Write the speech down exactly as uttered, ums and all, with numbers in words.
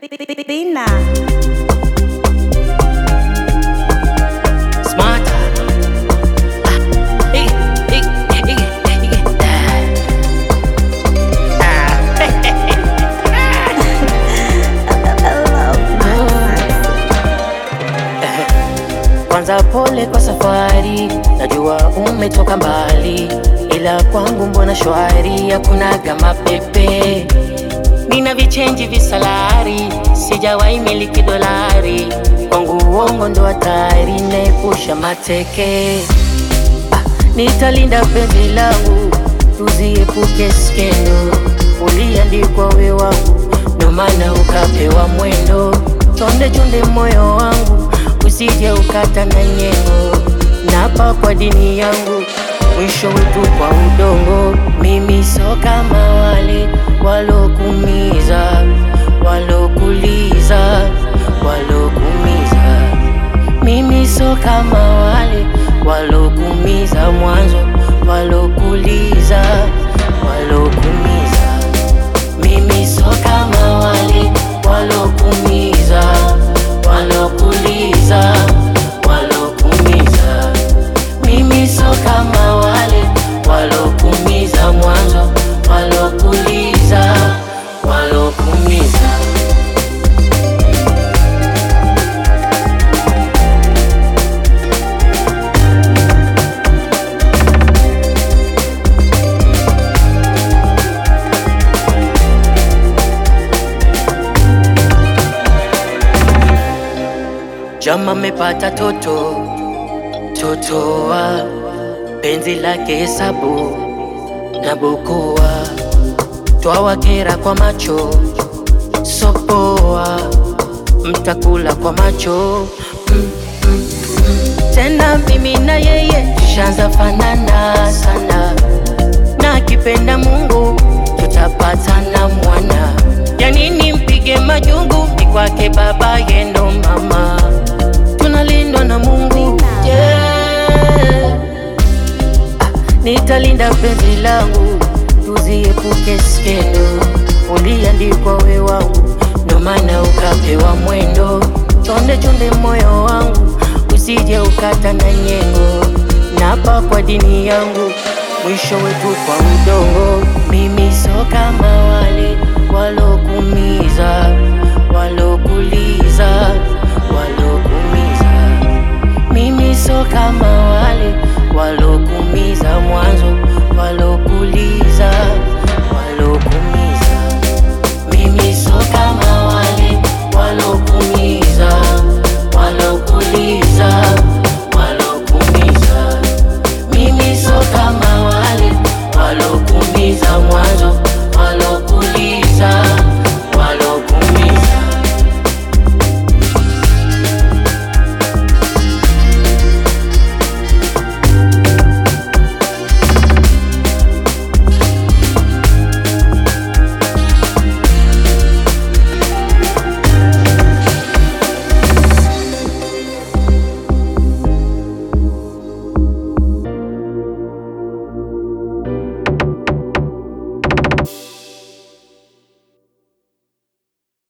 Bina. Smarter. Ah, hey, hey, hey, hey, ah. Kwanza pole kwa safari, najua umetoka mbali, ila kwangu mbona shwari, hakunaga mapepe. Nina vichenji visalari, sijawahi miliki dolari, kwangu uongo ndo hatari, naepusha mateke. Ah, nitalinda penzi langu, tuziepuke skendo, uliandikwa we wangu, ndo maana ukapewa mwendo. Chonde chonde moyo wangu, usije ukata na nyengo, napa kwa dini yangu, mwisho wetu kwa udongo. Mimi so kama wale walokumiza, walokuliza, walokumiza. Mimi so kama wale walokumiza mwanzo, walokuliza, walokumiza. Mimi so kama wale walokumiza, walokuliza, walokumiza. Mimi so kama wale walokumiza mwanzo, walokuliza, walokumiza. Jama mepata toto, totoa penzi lake hesabu na bukua, twawakera kwa macho, sopoa mtakula kwa macho. mm, mm, mm. Tena mimi na yeye tushaanza fanana sana, na kipenda Mungu tutapatana mwana. Yanini mpige majungu, ni kwake baba yendo mama, tunalindwa na Mungu, yeah. Ah, nitalinda penzi langu, tuziepuke skendo, uliandikwa we wangu, ndo maana ukapewa mwendo. Chonde chonde moyo wangu, usije ukata na nyengo, napa kwa dini yangu, mwisho wetu kwa udongo. Mimi so kama wale walo